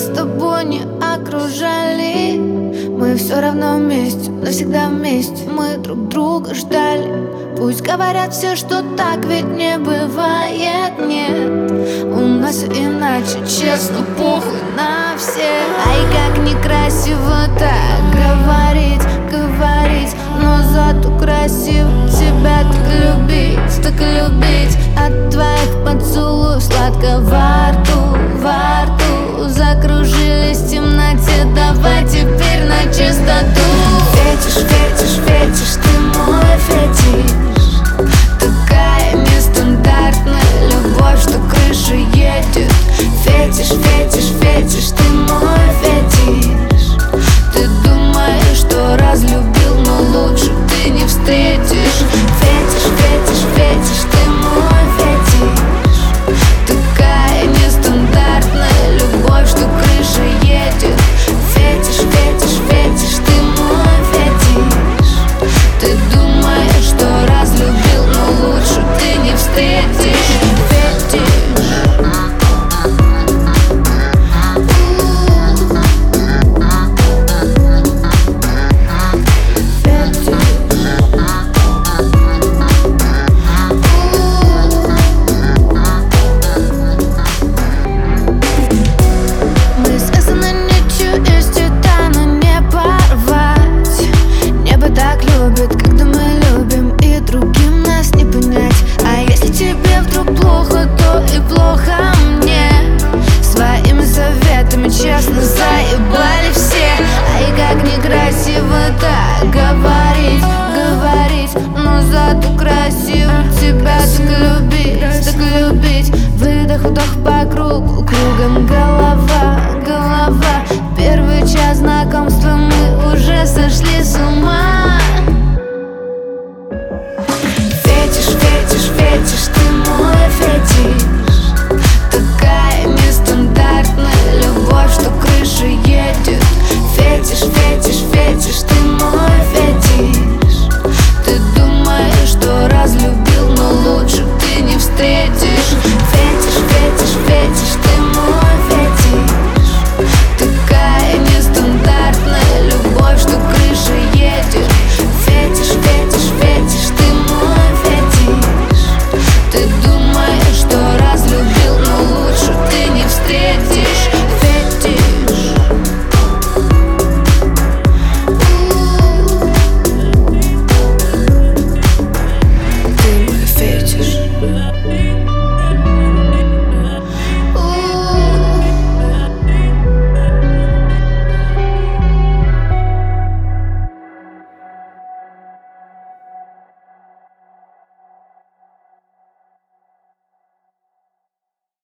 нас с тобой не окружали, мы все равно вместе, навсегда вместе. Мы друг друга ждали. Пусть говорят все, что так ведь не бывает, нет. У нас все иначе, честно, похуй на всех. Ай, как некрасиво так говорить, но зато красиво тебя так любить. От твоих поцелуев сладко во рту закружились в темноте. Давай теперь на чистоту.